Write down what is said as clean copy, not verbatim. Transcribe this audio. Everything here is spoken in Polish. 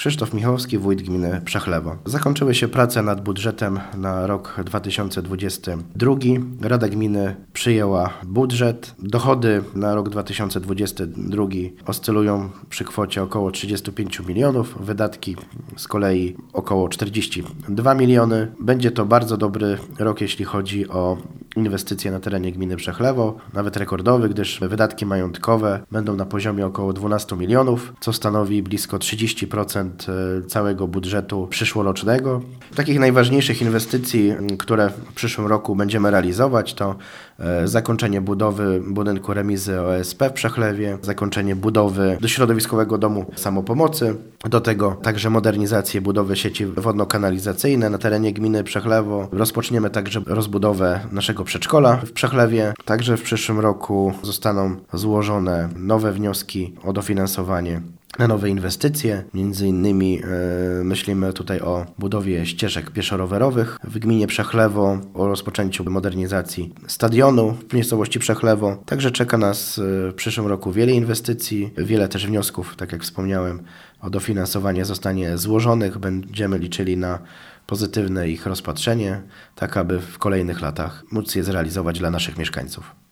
Krzysztof Michałowski, wójt gminy Przechlewo. Zakończyły się prace nad budżetem na rok 2022. Rada Gminy przyjęła budżet. Dochody na rok 2022 oscylują przy kwocie około 35 milionów, wydatki z kolei około 42 miliony. Będzie to bardzo dobry rok, jeśli chodzi o inwestycje na terenie gminy Przechlewo, nawet rekordowy, gdyż wydatki majątkowe będą na poziomie około 12 milionów, co stanowi blisko 30% całego budżetu przyszłorocznego. Takich najważniejszych inwestycji, które w przyszłym roku będziemy realizować, to zakończenie budowy budynku remizy OSP w Przechlewie, zakończenie budowy środowiskowego domu samopomocy, do tego także modernizację budowy sieci wodno-kanalizacyjnej na terenie gminy Przechlewo. Rozpoczniemy także rozbudowę naszego przedszkola w Przechlewie. Także w przyszłym roku zostaną złożone nowe wnioski o dofinansowanie na nowe inwestycje. Między innymi myślimy tutaj o budowie ścieżek pieszo-rowerowych w gminie Przechlewo, o rozpoczęciu modernizacji stadionu w miejscowości Przechlewo. Także czeka nas w przyszłym roku wiele inwestycji, wiele też wniosków, tak jak wspomniałem, o dofinansowanie zostanie złożonych. Będziemy liczyli na pozytywne ich rozpatrzenie, tak aby w kolejnych latach móc je zrealizować dla naszych mieszkańców.